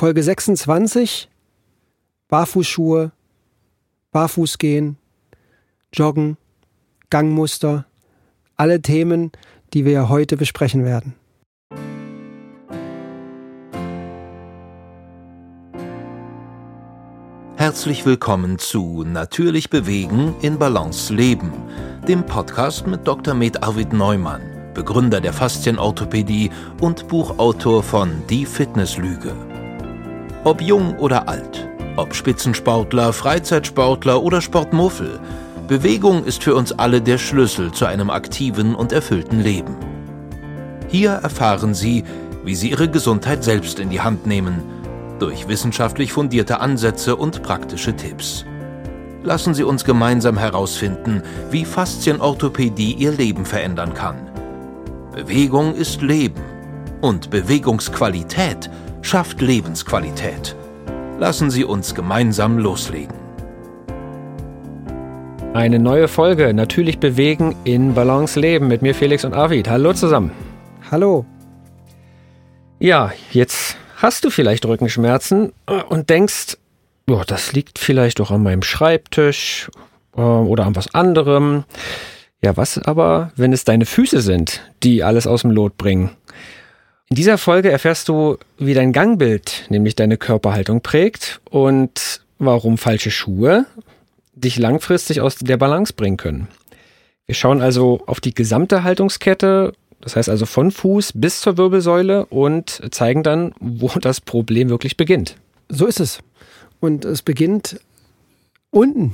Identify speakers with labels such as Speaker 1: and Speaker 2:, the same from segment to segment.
Speaker 1: Folge 26, Barfußschuhe, Barfußgehen, Joggen, Gangmuster, alle Themen, die wir heute besprechen werden.
Speaker 2: Herzlich willkommen zu Natürlich bewegen, in Balance leben, dem Podcast mit Dr. Med Arvid Neumann, Begründer der Faszienorthopädie und Buchautor von Die Fitnesslüge. Ob jung oder alt, ob Spitzensportler, Freizeitsportler oder Sportmuffel, Bewegung ist für uns alle der Schlüssel zu einem aktiven und erfüllten Leben. Hier erfahren Sie, wie Sie Ihre Gesundheit selbst in die Hand nehmen, durch wissenschaftlich fundierte Ansätze und praktische Tipps. Lassen Sie uns gemeinsam herausfinden, wie Faszienorthopädie Ihr Leben verändern kann. Bewegung ist Leben und Bewegungsqualität schafft Lebensqualität. Lassen Sie uns gemeinsam loslegen.
Speaker 3: Eine neue Folge, Natürlich bewegen, in Balance leben, mit mir Felix und Arvid. Hallo zusammen.
Speaker 1: Hallo.
Speaker 3: Ja, jetzt hast du vielleicht Rückenschmerzen und denkst, oh, das liegt vielleicht doch an meinem Schreibtisch oder an was anderem. Ja, was aber, wenn es deine Füße sind, die alles aus dem Lot bringen? In dieser Folge erfährst du, wie dein Gangbild, nämlich deine Körperhaltung prägt und warum falsche Schuhe dich langfristig aus der Balance bringen können. Wir schauen also auf die gesamte Haltungskette, das heißt also von Fuß bis zur Wirbelsäule, und zeigen dann, wo das Problem wirklich beginnt.
Speaker 1: So ist es. Und es beginnt unten.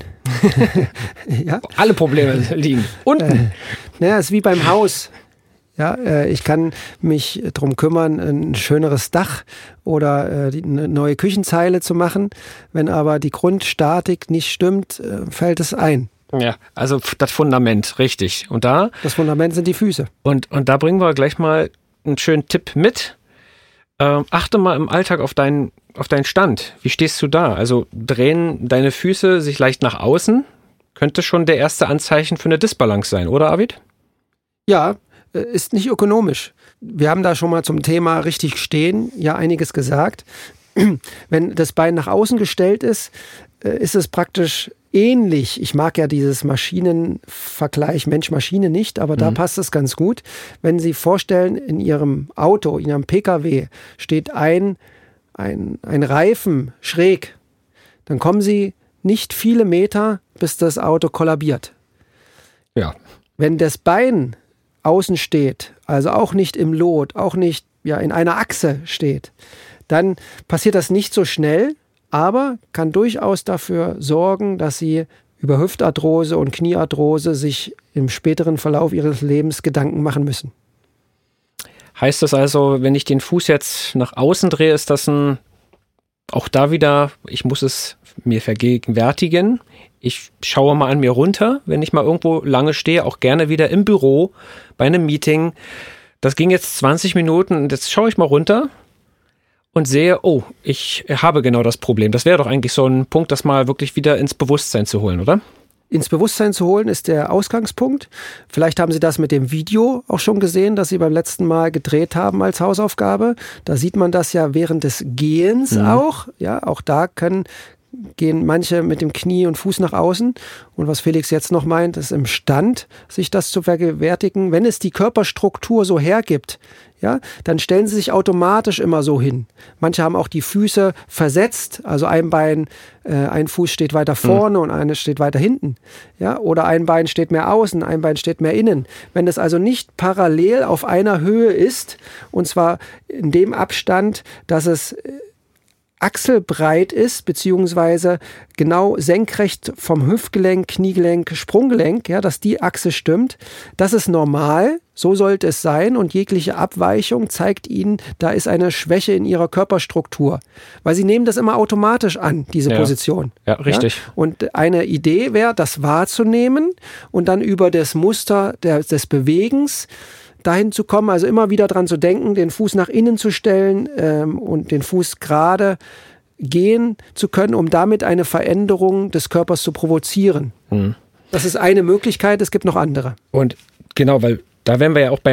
Speaker 1: Ja?
Speaker 3: Alle Probleme liegen unten.
Speaker 1: Es ist wie beim Haus. Ja, ich kann mich drum kümmern, ein schöneres Dach oder eine neue Küchenzeile zu machen. Wenn aber die Grundstatik nicht stimmt, fällt es ein.
Speaker 3: Ja, also das Fundament, richtig. Und
Speaker 1: das Fundament sind die Füße.
Speaker 3: Und da bringen wir gleich mal einen schönen Tipp mit. Achte mal im Alltag auf deinen Stand. Wie stehst du da? Also drehen deine Füße sich leicht nach außen? Könnte schon der erste Anzeichen für eine Disbalance sein, oder Arvid?
Speaker 1: Ja, ist nicht ökonomisch. Wir haben da schon mal zum Thema richtig stehen ja einiges gesagt. Wenn das Bein nach außen gestellt ist, ist es praktisch ähnlich. Ich mag ja dieses Maschinenvergleich Mensch-Maschine nicht, aber da passt es ganz gut. Wenn Sie vorstellen, in Ihrem Auto, in Ihrem PKW steht ein Reifen schräg, dann kommen Sie nicht viele Meter, bis das Auto kollabiert.
Speaker 3: Ja.
Speaker 1: Wenn das Bein außen steht, also auch nicht im Lot, auch nicht in einer Achse steht, dann passiert das nicht so schnell, aber kann durchaus dafür sorgen, dass Sie über Hüftarthrose und Kniearthrose sich im späteren Verlauf Ihres Lebens Gedanken machen müssen.
Speaker 3: Heißt das also, wenn ich den Fuß jetzt nach außen drehe, ist das auch da wieder, ich muss es mir vergegenwärtigen. Ich schaue mal an mir runter, wenn ich mal irgendwo lange stehe, auch gerne wieder im Büro, bei einem Meeting. Das ging jetzt 20 Minuten und jetzt schaue ich mal runter und sehe, oh, ich habe genau das Problem. Das wäre doch eigentlich so ein Punkt, das mal wirklich wieder ins Bewusstsein zu holen, oder?
Speaker 1: Ins Bewusstsein zu holen ist der Ausgangspunkt. Vielleicht haben Sie das mit dem Video auch schon gesehen, das Sie beim letzten Mal gedreht haben als Hausaufgabe. Da sieht man das ja während des Gehens auch. Ja, auch da gehen manche mit dem Knie und Fuß nach außen. Und was Felix jetzt noch meint, ist im Stand, sich das zu vergegenwärtigen. Wenn es die Körperstruktur so hergibt, ja, dann stellen sie sich automatisch immer so hin. Manche haben auch die Füße versetzt, also ein Fuß steht weiter vorne und eines steht weiter hinten. Ja, oder ein Bein steht mehr außen, ein Bein steht mehr innen. Wenn das also nicht parallel auf einer Höhe ist, und zwar in dem Abstand, dass es achselbreit ist, beziehungsweise genau senkrecht vom Hüftgelenk, Kniegelenk, Sprunggelenk, ja, dass die Achse stimmt. Das ist normal, so sollte es sein, und jegliche Abweichung zeigt Ihnen, da ist eine Schwäche in Ihrer Körperstruktur. Weil Sie nehmen das immer automatisch an, diese Position.
Speaker 3: Ja, richtig.
Speaker 1: Ja? Und eine Idee wäre, das wahrzunehmen und dann über das Muster des Bewegens dahin zu kommen, also immer wieder dran zu denken, den Fuß nach innen zu stellen und den Fuß gerade gehen zu können, um damit eine Veränderung des Körpers zu provozieren. Das ist eine Möglichkeit, es gibt noch andere.
Speaker 3: Und genau, weil da wären wir ja auch beim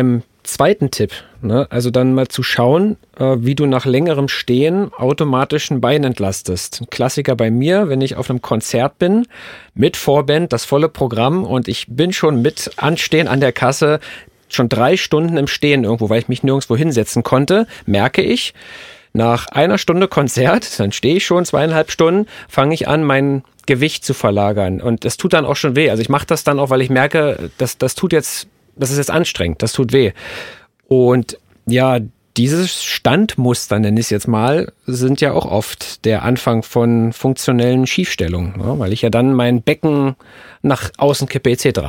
Speaker 3: zweiten Tipp, ne? Also dann mal zu schauen, wie du nach längerem Stehen automatisch ein Bein entlastest. Ein Klassiker bei mir, wenn ich auf einem Konzert bin, mit Vorband, das volle Programm und ich bin schon mit Anstehen an der Kasse, schon 3 Stunden im Stehen irgendwo, weil ich mich nirgendwo hinsetzen konnte, merke ich, nach 1 Stunde Konzert, dann stehe ich schon 2,5 Stunden, fange ich an, mein Gewicht zu verlagern und das tut dann auch schon weh. Also ich mache das dann auch, weil ich merke, das ist jetzt anstrengend, das tut weh. Und ja, dieses Standmuster, nenne ich es jetzt mal, sind ja auch oft der Anfang von funktionellen Schiefstellungen, ja, weil ich ja dann mein Becken nach außen kippe etc.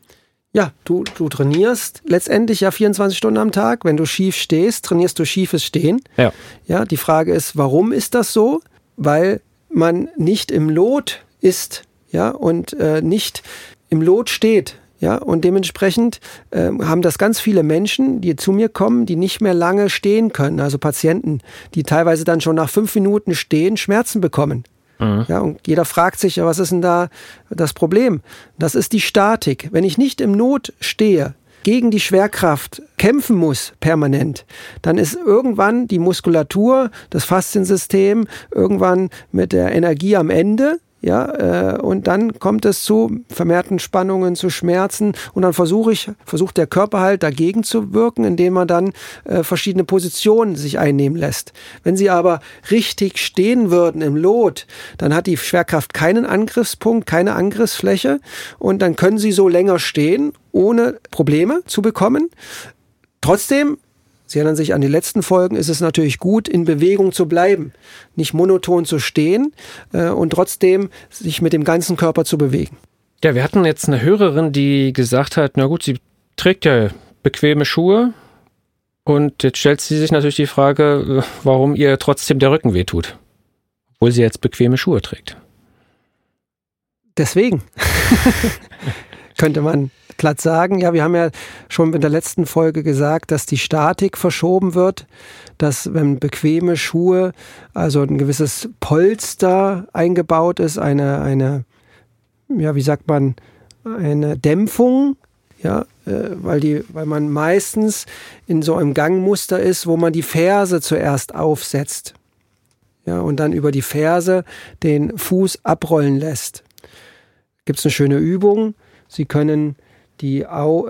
Speaker 1: Ja, du trainierst letztendlich ja 24 Stunden am Tag. Wenn du schief stehst, trainierst du schiefes Stehen.
Speaker 3: Ja.
Speaker 1: Ja, die Frage ist, warum ist das so? Weil man nicht im Lot ist, ja, und nicht im Lot steht. Ja, und dementsprechend haben das ganz viele Menschen, die zu mir kommen, die nicht mehr lange stehen können. Also Patienten, die teilweise dann schon nach 5 Minuten stehen, Schmerzen bekommen. Ja, und jeder fragt sich, ja, was ist denn da das Problem? Das ist die Statik. Wenn ich nicht im Not stehe, gegen die Schwerkraft kämpfen muss permanent, dann ist irgendwann die Muskulatur, das Fasziensystem irgendwann mit der Energie am Ende. Ja, und dann kommt es zu vermehrten Spannungen, zu Schmerzen und dann versucht der Körper halt dagegen zu wirken, indem man dann verschiedene Positionen sich einnehmen lässt. Wenn Sie aber richtig stehen würden im Lot, dann hat die Schwerkraft keinen Angriffspunkt, keine Angriffsfläche und dann können Sie so länger stehen, ohne Probleme zu bekommen. Trotzdem, Sie erinnern sich an die letzten Folgen, ist es natürlich gut, in Bewegung zu bleiben, nicht monoton zu stehen und trotzdem sich mit dem ganzen Körper zu bewegen.
Speaker 3: Ja, wir hatten jetzt eine Hörerin, die gesagt hat, na gut, sie trägt ja bequeme Schuhe und jetzt stellt sie sich natürlich die Frage, warum ihr trotzdem der Rücken wehtut, obwohl sie jetzt bequeme Schuhe trägt.
Speaker 1: Deswegen könnte man glatt sagen, ja, wir haben ja schon in der letzten Folge gesagt, dass die Statik verschoben wird, dass wenn bequeme Schuhe, also ein gewisses Polster eingebaut ist, eine Dämpfung, ja, weil man meistens in so einem Gangmuster ist, wo man die Ferse zuerst aufsetzt, ja, und dann über die Ferse den Fuß abrollen lässt. Gibt es eine schöne Übung. Sie können die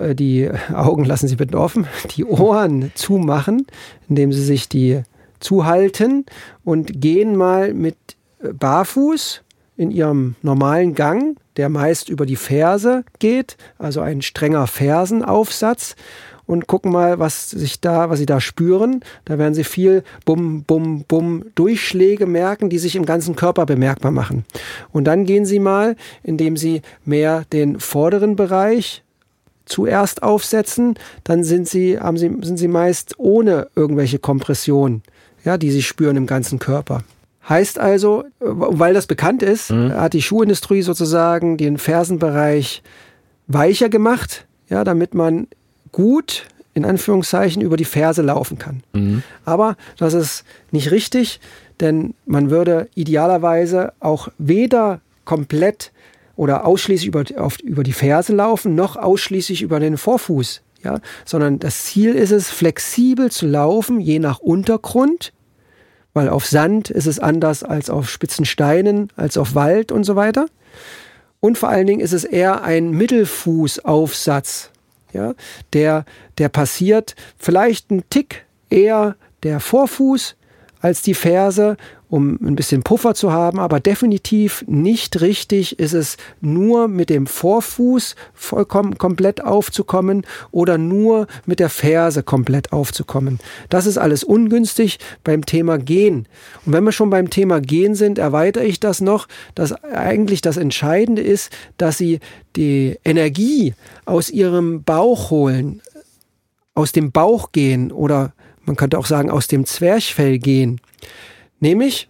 Speaker 1: Augen lassen Sie bitte offen, die Ohren zumachen, indem Sie sich die zuhalten und gehen mal mit barfuß in Ihrem normalen Gang, der meist über die Ferse geht, also ein strenger Fersenaufsatz, und gucken mal, was Sie da spüren. Da werden Sie viel Bum, Bum, Bum Durchschläge merken, die sich im ganzen Körper bemerkbar machen. Und dann gehen Sie mal, indem Sie mehr den vorderen Bereich zuerst aufsetzen, dann sind Sie meist ohne irgendwelche Kompression, ja, die Sie spüren im ganzen Körper. Heißt also, weil das bekannt ist, hat die Schuhindustrie sozusagen den Fersenbereich weicher gemacht, ja, damit man gut, in Anführungszeichen, über die Ferse laufen kann. Aber das ist nicht richtig, denn man würde idealerweise auch weder komplett oder ausschließlich über die Ferse laufen, noch ausschließlich über den Vorfuß, ja, sondern das Ziel ist es, flexibel zu laufen, je nach Untergrund, weil auf Sand ist es anders als auf spitzen Steinen, als auf Wald und so weiter. Und vor allen Dingen ist es eher ein Mittelfußaufsatz, ja, der passiert vielleicht einen Tick eher der Vorfuß als die Ferse, um ein bisschen Puffer zu haben, aber definitiv nicht richtig ist es, nur mit dem Vorfuß vollkommen komplett aufzukommen oder nur mit der Ferse komplett aufzukommen. Das ist alles ungünstig beim Thema Gehen. Und wenn wir schon beim Thema Gehen sind, erweitere ich das noch, dass eigentlich das Entscheidende ist, dass Sie die Energie aus Ihrem Bauch holen, aus dem Bauch gehen oder man könnte auch sagen, aus dem Zwerchfell gehen. Nämlich,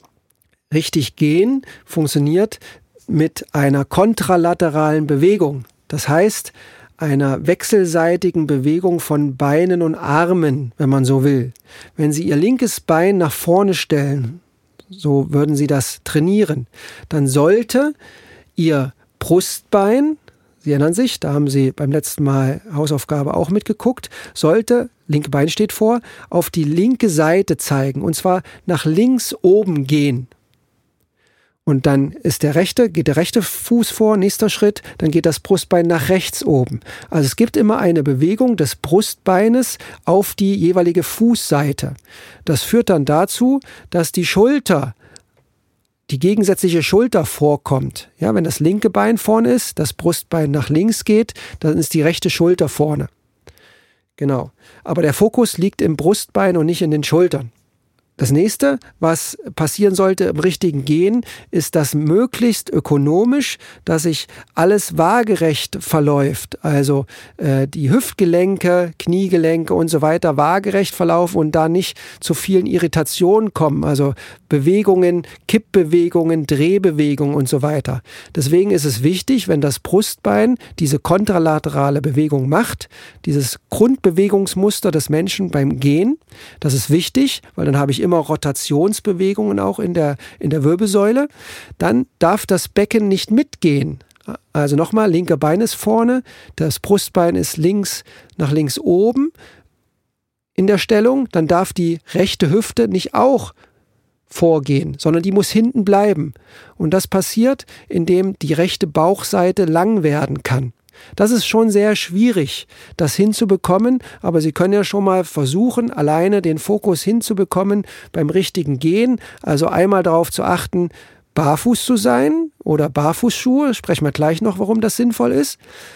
Speaker 1: richtig gehen funktioniert mit einer kontralateralen Bewegung. Das heißt, einer wechselseitigen Bewegung von Beinen und Armen, wenn man so will. Wenn Sie Ihr linkes Bein nach vorne stellen, so würden Sie das trainieren, dann sollte Ihr Brustbein Sie erinnern sich, da haben Sie beim letzten Mal Hausaufgabe auch mitgeguckt, sollte, linke Bein steht vor, auf die linke Seite zeigen und zwar nach links oben gehen. Und dann geht der rechte Fuß vor, nächster Schritt, dann geht das Brustbein nach rechts oben. Also es gibt immer eine Bewegung des Brustbeines auf die jeweilige Fußseite. Das führt dann dazu, dass die gegensätzliche Schulter vorkommt. Ja, wenn das linke Bein vorne ist, das Brustbein nach links geht, dann ist die rechte Schulter vorne. Genau. Aber der Fokus liegt im Brustbein und nicht in den Schultern. Das nächste, was passieren sollte im richtigen Gehen, ist das möglichst ökonomisch, dass sich alles waagerecht verläuft. Also die Hüftgelenke, Kniegelenke und so weiter waagerecht verlaufen und da nicht zu vielen Irritationen kommen. Also Bewegungen, Kippbewegungen, Drehbewegungen und so weiter. Deswegen ist es wichtig, wenn das Brustbein diese kontralaterale Bewegung macht, dieses Grundbewegungsmuster des Menschen beim Gehen, das ist wichtig, weil dann habe ich immer Rotationsbewegungen auch in der Wirbelsäule, dann darf das Becken nicht mitgehen. Also nochmal, linke Bein ist vorne, das Brustbein ist nach links oben in der Stellung, dann darf die rechte Hüfte nicht auch vorgehen, sondern die muss hinten bleiben. Und das passiert, indem die rechte Bauchseite lang werden kann. Das ist schon sehr schwierig, das hinzubekommen, aber Sie können ja schon mal versuchen, alleine den Fokus hinzubekommen beim richtigen Gehen. Also einmal darauf zu achten, barfuß zu sein oder Barfußschuhe. Sprechen wir gleich noch, warum das sinnvoll ist.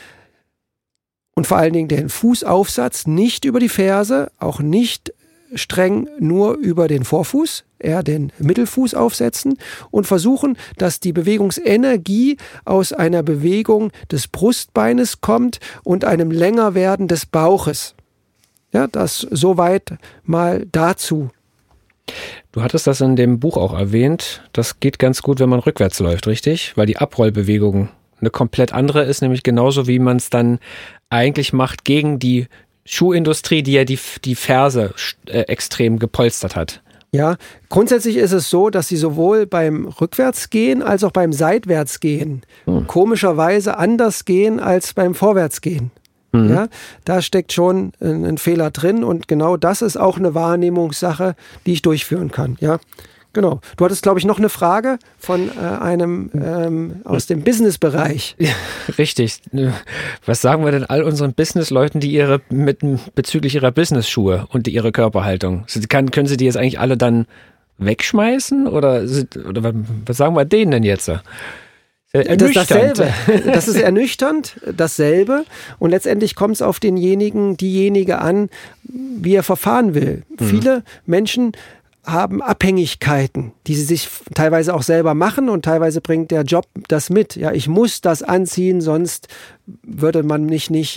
Speaker 1: Und vor allen Dingen den Fußaufsatz nicht über die Ferse, auch nicht streng nur über den Vorfuß, eher den Mittelfuß aufsetzen und versuchen, dass die Bewegungsenergie aus einer Bewegung des Brustbeines kommt und einem Längerwerden des Bauches. Ja, das soweit mal dazu.
Speaker 3: Du hattest das in dem Buch auch erwähnt, das geht ganz gut, wenn man rückwärts läuft, richtig? Weil die Abrollbewegung eine komplett andere ist, nämlich genauso wie man es dann eigentlich macht gegen die Schuhindustrie, die ja die Ferse extrem gepolstert hat.
Speaker 1: Ja, grundsätzlich ist es so, dass sie sowohl beim Rückwärtsgehen als auch beim Seitwärtsgehen komischerweise anders gehen als beim Vorwärtsgehen. Mhm. Ja, da steckt schon ein Fehler drin und genau das ist auch eine Wahrnehmungssache, die ich durchführen kann. Ja, genau. Du hattest, glaube ich, noch eine Frage von einem aus dem Businessbereich.
Speaker 3: Ja, richtig. Was sagen wir denn all unseren Businessleuten, die bezüglich ihrer Business-Schuhe und ihre Körperhaltung? Können sie die jetzt eigentlich alle dann wegschmeißen? Oder was sagen wir denen denn jetzt?
Speaker 1: Dasselbe. Das ist ernüchternd, dasselbe. Und letztendlich kommt es auf diejenige an, wie er verfahren will. Mhm. Viele Menschen haben Abhängigkeiten, die sie sich teilweise auch selber machen und teilweise bringt der Job das mit. Ja, ich muss das anziehen, sonst würde man mich nicht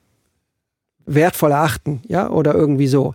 Speaker 1: wertvoll erachten, ja, oder irgendwie so.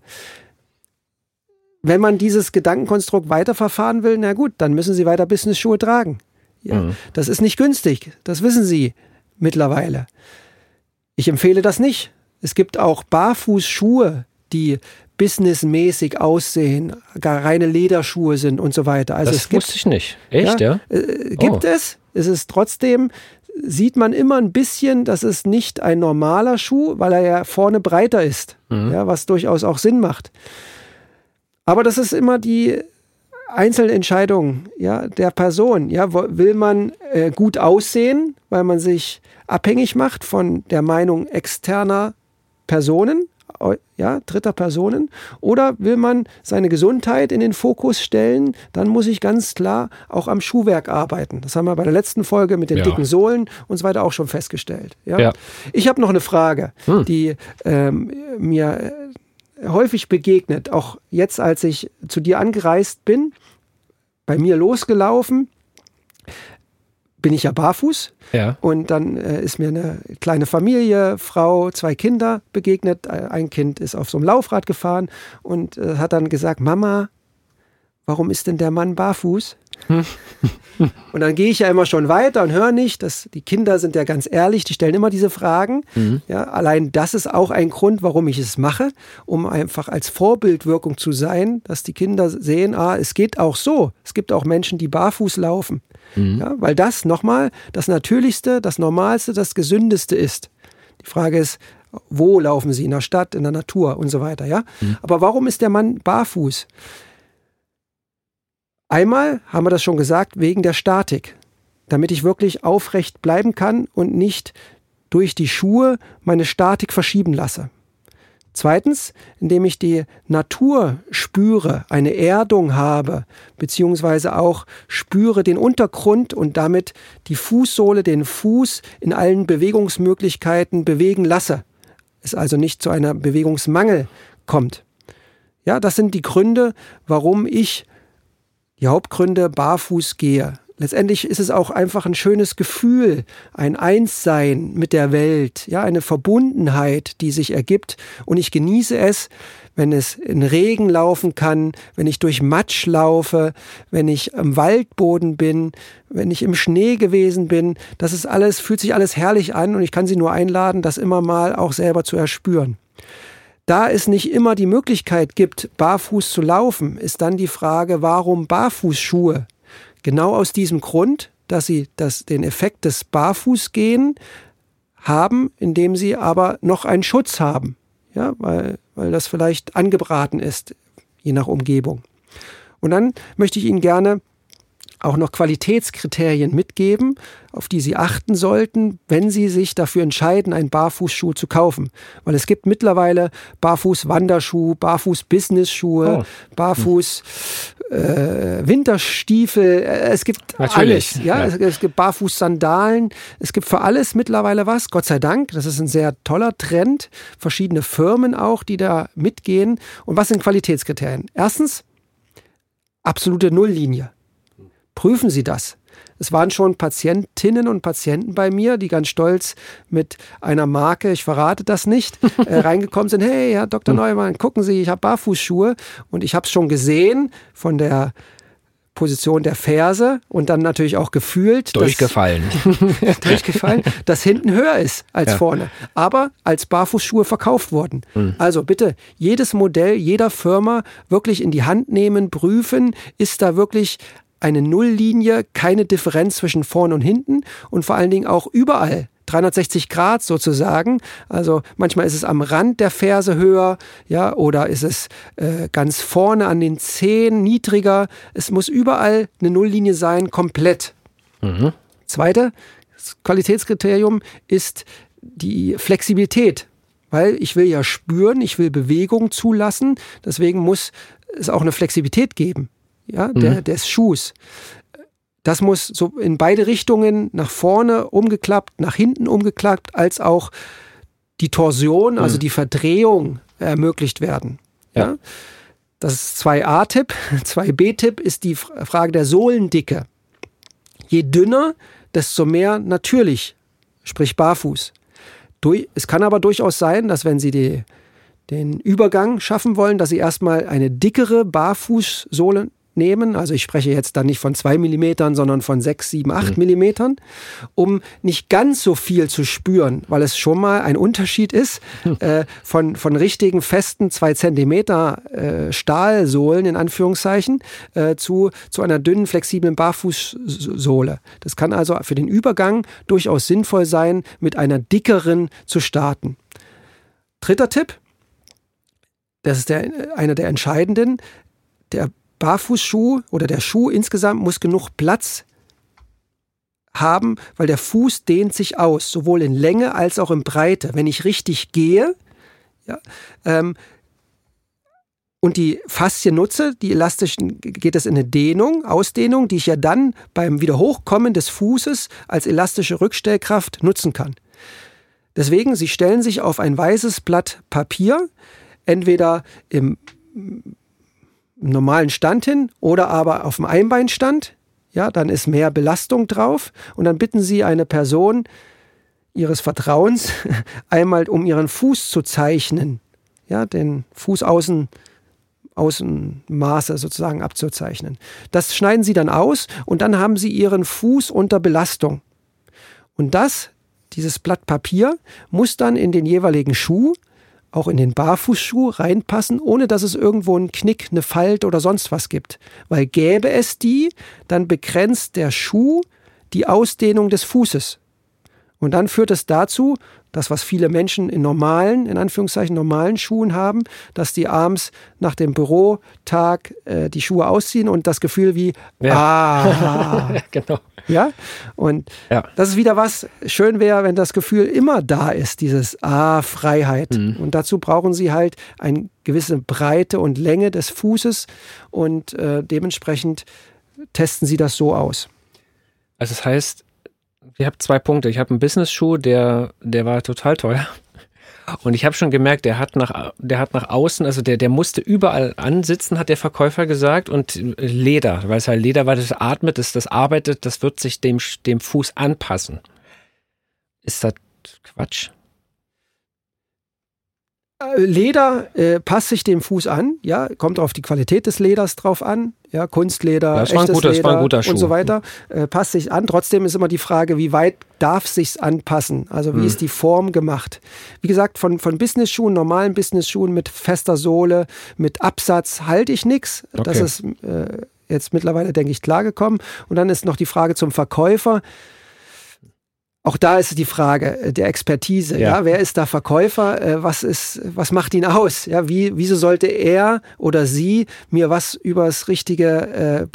Speaker 1: Wenn man dieses Gedankenkonstrukt weiterverfahren will, na gut, dann müssen Sie weiter Business-Schuhe tragen. Ja, das ist nicht günstig, das wissen Sie mittlerweile. Ich empfehle das nicht. Es gibt auch Barfußschuhe, die businessmäßig aussehen, gar reine Lederschuhe sind und so weiter. Also
Speaker 3: das wusste ich nicht. Echt, ja?
Speaker 1: Gibt es. Es ist trotzdem, sieht man immer ein bisschen, das ist nicht ein normaler Schuh, weil er ja vorne breiter ist, ja, was durchaus auch Sinn macht. Aber das ist immer die Einzelentscheidung, ja, der Person. Ja, will man gut aussehen, weil man sich abhängig macht von der Meinung externer Personen, ja, dritter Personen, oder will man seine Gesundheit in den Fokus stellen, dann muss ich ganz klar auch am Schuhwerk arbeiten. Das haben wir bei der letzten Folge mit den dicken Sohlen und so weiter auch schon festgestellt. Ja? Ja. Ich habe noch eine Frage, die mir häufig begegnet, auch jetzt, als ich zu dir angereist bin, bei mir losgelaufen, bin ich ja barfuß. Ja. Und dann ist mir eine kleine Familie, Frau, 2 Kinder begegnet. Ein Kind ist auf so einem Laufrad gefahren und hat dann gesagt, Mama, warum ist denn der Mann barfuß? Und dann gehe ich ja immer schon weiter und höre nicht, die Kinder sind ja ganz ehrlich, die stellen immer diese Fragen. Ja, allein das ist auch ein Grund, warum ich es mache, um einfach als Vorbildwirkung zu sein, dass die Kinder sehen, es geht auch so. Es gibt auch Menschen, die barfuß laufen. Ja, weil das nochmal das Natürlichste, das Normalste, das Gesündeste ist. Die Frage ist, wo laufen Sie? In der Stadt, in der Natur und so weiter. Ja? Aber warum ist der Mann barfuß? Einmal haben wir das schon gesagt, wegen der Statik. Damit ich wirklich aufrecht bleiben kann und nicht durch die Schuhe meine Statik verschieben lasse. Zweitens, indem ich die Natur spüre, eine Erdung habe, beziehungsweise auch spüre den Untergrund und damit die Fußsohle, den Fuß in allen Bewegungsmöglichkeiten bewegen lasse. Es also nicht zu einer Bewegungsmangel kommt. Ja, das sind die Gründe, warum ich die Hauptgründe barfuß gehe. Letztendlich ist es auch einfach ein schönes Gefühl, ein Einssein mit der Welt, ja, eine Verbundenheit, die sich ergibt. Und ich genieße es, wenn es in Regen laufen kann, wenn ich durch Matsch laufe, wenn ich am Waldboden bin, wenn ich im Schnee gewesen bin. Das ist alles, fühlt sich alles herrlich an und ich kann Sie nur einladen, das immer mal auch selber zu erspüren. Da es nicht immer die Möglichkeit gibt, barfuß zu laufen, ist dann die Frage, warum Barfußschuhe? Genau aus diesem Grund, dass sie den Effekt des Barfußgehen haben, indem sie aber noch einen Schutz haben, ja, weil das vielleicht angebraten ist, je nach Umgebung. Und dann möchte ich Ihnen gerne auch noch Qualitätskriterien mitgeben, auf die Sie achten sollten, wenn Sie sich dafür entscheiden, einen Barfußschuh zu kaufen. Weil es gibt mittlerweile Barfuß-Wanderschuh, Barfuß-Business-Schuhe, Barfuß-Winterstiefel. Es gibt
Speaker 3: natürlich alles.
Speaker 1: Ja? Es gibt Barfuß-Sandalen. Es gibt für alles mittlerweile was. Gott sei Dank. Das ist ein sehr toller Trend. Verschiedene Firmen auch, die da mitgehen. Und was sind Qualitätskriterien? Erstens, absolute Nulllinie. Prüfen Sie das. Es waren schon Patientinnen und Patienten bei mir, die ganz stolz mit einer Marke, ich verrate das nicht, reingekommen sind. Hey, Herr Dr. Neumann, gucken Sie, ich habe Barfußschuhe und ich habe es schon gesehen von der Position der Ferse und dann natürlich auch gefühlt,
Speaker 3: durchgefallen,
Speaker 1: dass hinten höher ist als vorne, aber als Barfußschuhe verkauft wurden. Also bitte jedes Modell, jeder Firma wirklich in die Hand nehmen, prüfen, ist da wirklich eine Nulllinie, keine Differenz zwischen vorn und hinten und vor allen Dingen auch überall 360 Grad sozusagen. Also manchmal ist es am Rand der Ferse höher, ja, oder ist es ganz vorne an den Zehen niedriger. Es muss überall eine Nulllinie sein, komplett. Zweites Qualitätskriterium ist die Flexibilität, weil ich will ja spüren, ich will Bewegung zulassen, deswegen muss es auch eine Flexibilität geben. Ja, des Schuhs. Das muss so in beide Richtungen, nach vorne umgeklappt, nach hinten umgeklappt, als auch die Torsion, also die Verdrehung ermöglicht werden. Ja? Das ist 2a-Tipp. 2b-Tipp ist die Frage der Sohlendicke. Je dünner, desto mehr natürlich, sprich barfuß. Es kann aber durchaus sein, dass wenn Sie den Übergang schaffen wollen, dass Sie erstmal eine dickere Barfußsohle nehmen, also ich spreche jetzt dann nicht von 2 mm, sondern von 6, 7, 8 mm, um nicht ganz so viel zu spüren, weil es schon mal ein Unterschied ist von richtigen festen 2 cm Stahlsohlen in Anführungszeichen zu einer dünnen, flexiblen Barfußsohle. Das kann also für den Übergang durchaus sinnvoll sein, mit einer dickeren zu starten. Dritter Tipp, das ist einer der entscheidenden, der Barfußschuh oder der Schuh insgesamt muss genug Platz haben, weil der Fuß dehnt sich aus, sowohl in Länge als auch in Breite. Wenn ich richtig gehe und die Faszien nutze, die elastischen, geht es in eine Dehnung, Ausdehnung, die ich ja dann beim Wiederhochkommen des Fußes als elastische Rückstellkraft nutzen kann. Deswegen, Sie stellen sich auf ein weißes Blatt Papier, entweder im normalen Stand hin oder aber auf dem Einbeinstand, ja, dann ist mehr Belastung drauf und dann bitten Sie eine Person Ihres Vertrauens einmal um Ihren Fuß zu zeichnen, ja, den Fußaußenmaße sozusagen abzuzeichnen. Das schneiden Sie dann aus und dann haben Sie Ihren Fuß unter Belastung. Und dieses Blatt Papier muss dann in den jeweiligen Schuh auch in den Barfußschuh reinpassen, ohne dass es irgendwo einen Knick, eine Falte oder sonst was gibt. Weil gäbe es die, dann begrenzt der Schuh die Ausdehnung des Fußes. Und dann führt es dazu, das, was viele Menschen in normalen, in Anführungszeichen normalen Schuhen haben, dass die abends nach dem Bürotag die Schuhe ausziehen und das Gefühl wie,
Speaker 3: genau.
Speaker 1: Ja, und das ist wieder was, schön wäre, wenn das Gefühl immer da ist, dieses Freiheit. Und dazu brauchen sie halt eine gewisse Breite und Länge des Fußes und dementsprechend testen sie das so aus.
Speaker 3: Also das heißt, ich habe 2 Punkte. Ich habe einen Business-Schuh, der war total teuer. Und ich habe schon gemerkt, der hat nach außen, also der musste überall ansitzen, hat der Verkäufer gesagt. Und Leder, weil es halt Leder war, das atmet, das arbeitet, das wird sich dem Fuß anpassen. Ist das Quatsch?
Speaker 1: Leder passt sich dem Fuß an, ja, kommt auf die Qualität des Leders drauf an, ja, Kunstleder, echtes Leder und so weiter, passt sich an. Trotzdem ist immer die Frage, wie weit darf sich's anpassen? Also wie ist die Form gemacht? Wie gesagt, von Business-Schuhen, normalen Business-Schuhen mit fester Sohle, mit Absatz halte ich nichts. Okay. Das ist jetzt mittlerweile, denke ich, klargekommen. Und dann ist noch die Frage zum Verkäufer. Auch da ist die Frage der Expertise. Ja, wer ist da Verkäufer? Was macht ihn aus? Ja, wieso sollte er oder sie mir was über das richtige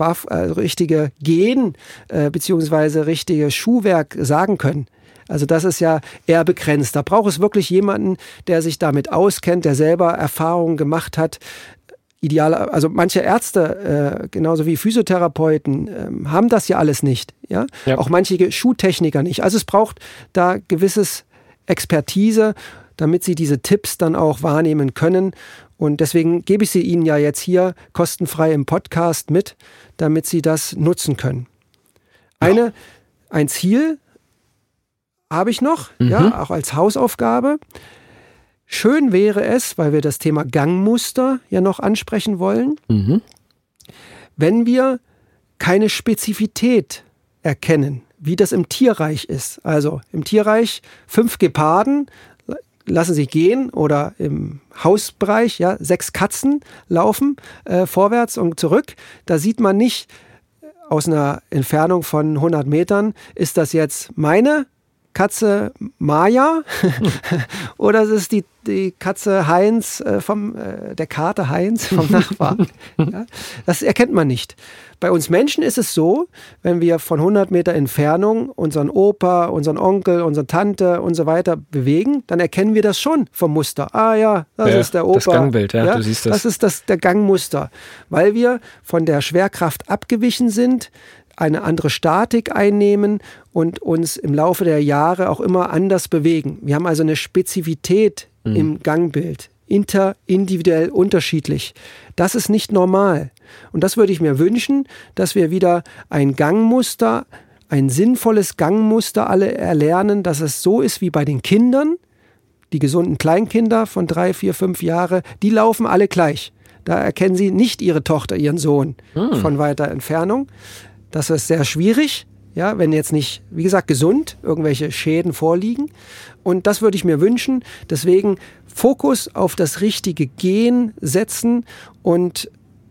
Speaker 1: Gehen beziehungsweise richtige Schuhwerk sagen können? Also das ist ja eher begrenzt. Da braucht es wirklich jemanden, der sich damit auskennt, der selber Erfahrungen gemacht hat. Also manche Ärzte, genauso wie Physiotherapeuten, haben das ja alles nicht. Ja? Auch manche Schuhtechniker nicht. Also es braucht da gewisses Expertise, damit sie diese Tipps dann auch wahrnehmen können. Und deswegen gebe ich sie Ihnen ja jetzt hier kostenfrei im Podcast mit, damit Sie das nutzen können. Ein Ziel habe ich noch, ja, auch als Hausaufgabe. Schön wäre es, weil wir das Thema Gangmuster ja noch ansprechen wollen, wenn wir keine Spezifität erkennen, wie das im Tierreich ist. Also im Tierreich 5 Geparden lassen sich gehen oder im Hausbereich 6 Katzen laufen vorwärts und zurück. Da sieht man nicht aus einer Entfernung von 100 Metern, ist das jetzt meine Katze Maya oder es ist die Katze Heinz der Kater Heinz vom Nachbarn. Ja, das erkennt man nicht. Bei uns Menschen ist es so, wenn wir von 100 Meter Entfernung unseren Opa, unseren Onkel, unsere Tante und so weiter bewegen, dann erkennen wir das schon vom Muster. Das ist der Opa.
Speaker 3: Das Gangbild, du siehst das.
Speaker 1: Das ist der Gangmuster, weil wir von der Schwerkraft abgewichen sind, eine andere Statik einnehmen und uns im Laufe der Jahre auch immer anders bewegen. Wir haben also eine Spezifität im Gangbild, individuell unterschiedlich. Das ist nicht normal. Und das würde ich mir wünschen, dass wir wieder ein Gangmuster, ein sinnvolles Gangmuster alle erlernen, dass es so ist wie bei den Kindern. Die gesunden Kleinkinder von 3, 4, 5 Jahre, die laufen alle gleich. Da erkennen sie nicht ihre Tochter, ihren Sohn von weiter Entfernung. Das ist sehr schwierig, ja, wenn jetzt nicht, wie gesagt, gesund irgendwelche Schäden vorliegen. Und das würde ich mir wünschen. Deswegen Fokus auf das richtige Gehen setzen und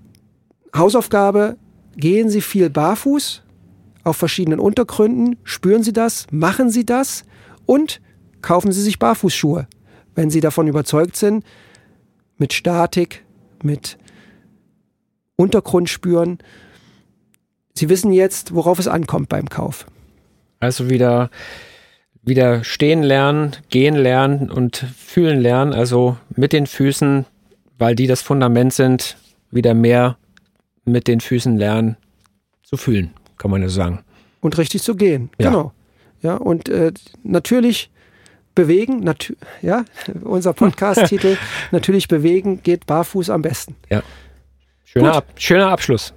Speaker 1: Hausaufgabe, gehen Sie viel barfuß auf verschiedenen Untergründen, spüren Sie das, machen Sie das und kaufen Sie sich Barfußschuhe, wenn Sie davon überzeugt sind, mit Statik, mit Untergrund spüren. Sie wissen jetzt, worauf es ankommt beim Kauf.
Speaker 3: Also wieder stehen lernen, gehen lernen und fühlen lernen, also mit den Füßen, weil die das Fundament sind, wieder mehr mit den Füßen lernen zu fühlen, kann man ja sagen.
Speaker 1: Und richtig zu gehen, genau. Ja, und natürlich bewegen, unser Podcast-Titel, natürlich bewegen, geht barfuß am besten.
Speaker 3: Ja, schöner Abschluss.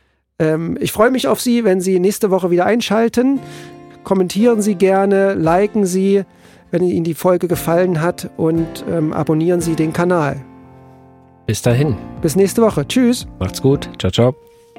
Speaker 1: Ich freue mich auf Sie, wenn Sie nächste Woche wieder einschalten. Kommentieren Sie gerne, liken Sie, wenn Ihnen die Folge gefallen hat und abonnieren Sie den Kanal.
Speaker 3: Bis dahin.
Speaker 1: Bis nächste Woche. Tschüss.
Speaker 3: Macht's gut. Ciao, ciao.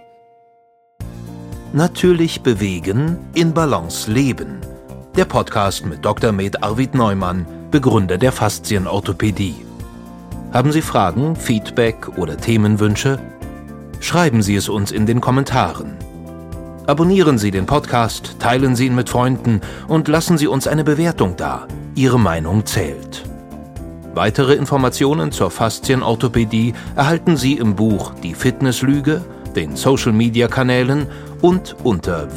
Speaker 2: Natürlich bewegen, in Balance leben. Der Podcast mit Dr. Med Arvid Neumann, Begründer der Faszienorthopädie. Haben Sie Fragen, Feedback oder Themenwünsche? Schreiben Sie es uns in den Kommentaren. Abonnieren Sie den Podcast, teilen Sie ihn mit Freunden und lassen Sie uns eine Bewertung da. Ihre Meinung zählt. Weitere Informationen zur Faszienorthopädie erhalten Sie im Buch Die Fitnesslüge, den Social-Media-Kanälen und unter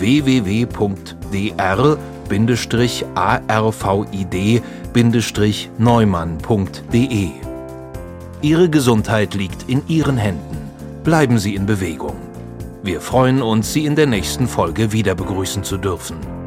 Speaker 2: www.dr-arvid-neumann.de. Ihre Gesundheit liegt in Ihren Händen. Bleiben Sie in Bewegung. Wir freuen uns, Sie in der nächsten Folge wieder begrüßen zu dürfen.